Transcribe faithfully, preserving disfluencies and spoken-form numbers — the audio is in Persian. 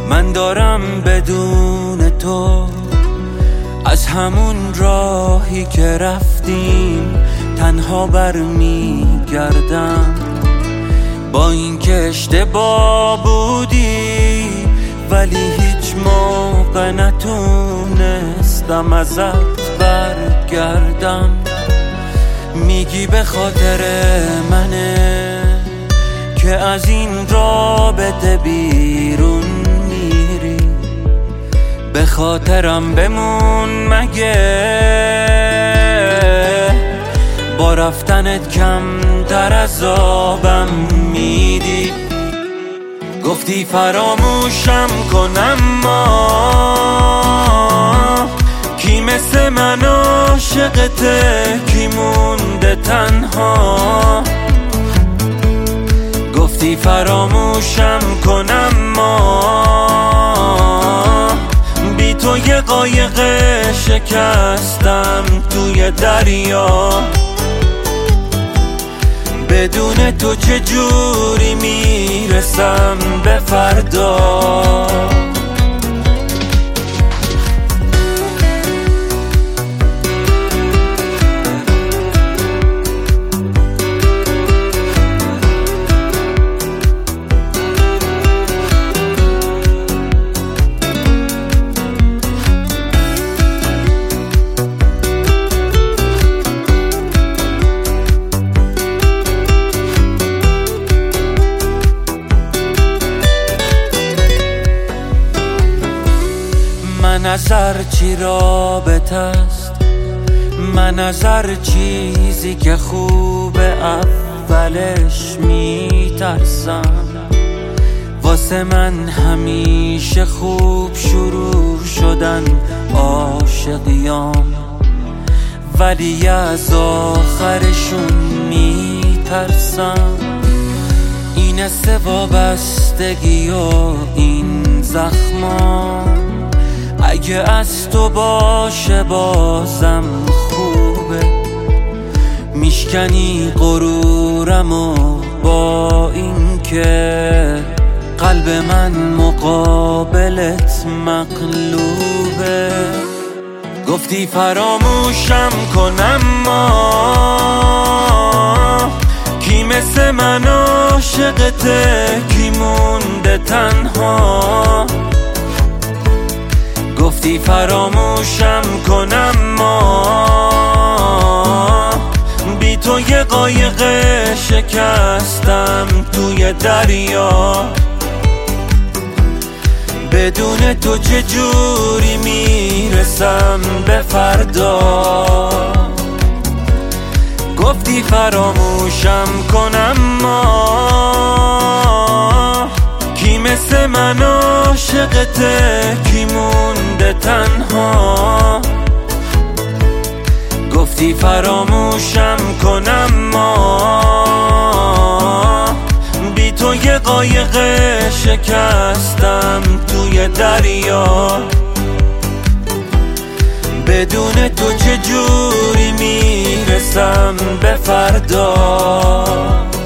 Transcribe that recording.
من دارم بدون تو از همون راهی که رفتیم تنها برمیگردم، با اینکه اشتباه بودی ولی هیچ موقع نتونستم ازت برگردم. میگی به خاطر منه که از این رابطه بیرون میری، به خاطرم بمون مگه با رفتنت کم در عذابم میدی. گفتی فراموشم کنم ما کی مثل من عاشقته، کی مونده تنها. گفتی فراموشم کنم ما بی تو یه قایق شکستم توی دریا. بدون تو چجوری میرسم به فردا؟ من از هر چی رابطه است، من از هر چیزی که خوبه اولش میترسم. واسه من همیشه خوب شروع شدن عاشقیام، ولی از آخرشون میترسم. این است وابستگی و این زخمام، اگه از تو باشه بازم خوبه. میشکنی غرورم و با این که قلب من مقابلت مقلوبه. گفتی فراموشم کنم ما کی مثل من عاشقته، کی مونده تنها. گفتی فراموشم کنم ما بی تو یه قایق شکستم توی دریا. بدون تو چجوری میرسم به فردا؟ گفتی فراموشم کنم ما کی مثل من عاشقته، کی مونده تنها. گفتی فراموشم کنم ما بی تو یه قایق شکستم توی دریا. بدون تو چجوری میرسم به فردا؟